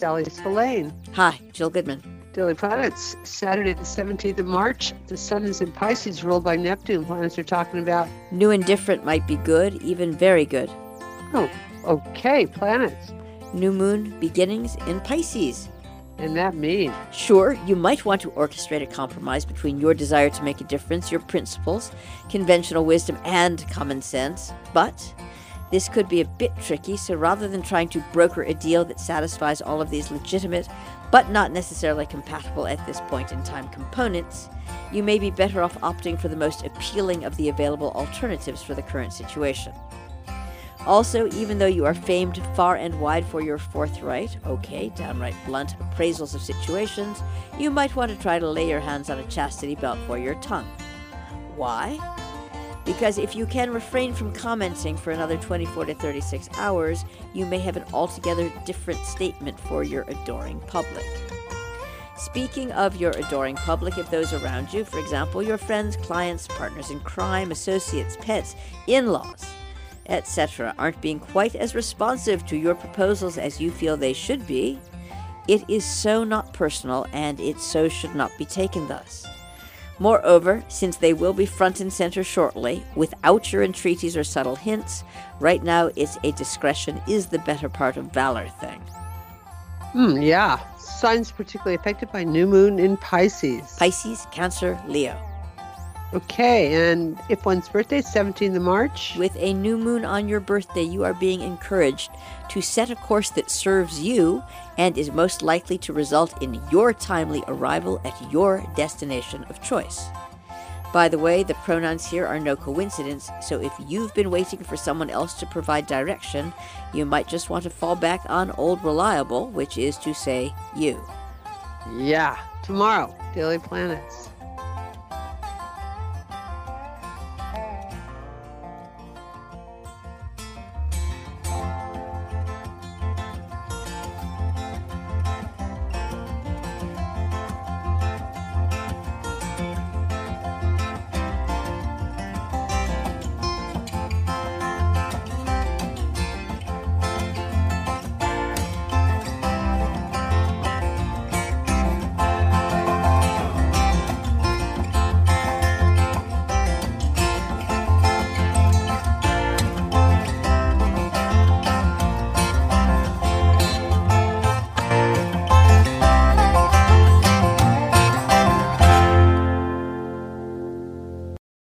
Sally Spillane. Hi, Jill Goodman. Daily Planets, Saturday the 17th of March. The sun is in Pisces, ruled by Neptune. Planets are talking about New and different might be good, even very good. Oh, okay, planets. New moon beginnings in Pisces. And that means? Sure, you might want to orchestrate a compromise between your desire to make a difference, your principles, conventional wisdom, and common sense, but this could be a bit tricky, so rather than trying to broker a deal that satisfies all of these legitimate, but not necessarily compatible at this point in time components, you may be better off opting for the most appealing of the available alternatives for the current situation. Also, even though you are famed far and wide for your forthright, downright blunt appraisals of situations, you might want to try to lay your hands on a chastity belt for your tongue. Why? Because if you can refrain from commenting for another 24 to 36 hours, you may have an altogether different statement for your adoring public. Speaking of your adoring public, if those around you, for example, your friends, clients, partners in crime, associates, pets, in-laws, etc., aren't being quite as responsive to your proposals as you feel they should be, it is so not personal, and it so should not be taken thus. Moreover, since they will be front and center shortly, without your entreaties or subtle hints, right now it's a discretion is the better part of valor thing. Yeah. Signs particularly affected by new moon in Pisces. Pisces, Cancer, Leo. Okay, and if one's birthday is 17th of March? With a new moon on your birthday, you are being encouraged to set a course that serves you and is most likely to result in your timely arrival at your destination of choice. By the way, the pronouns here are no coincidence, so if you've been waiting for someone else to provide direction, you might just want to fall back on old reliable, which is to say, you. Yeah. Tomorrow, Daily Planets.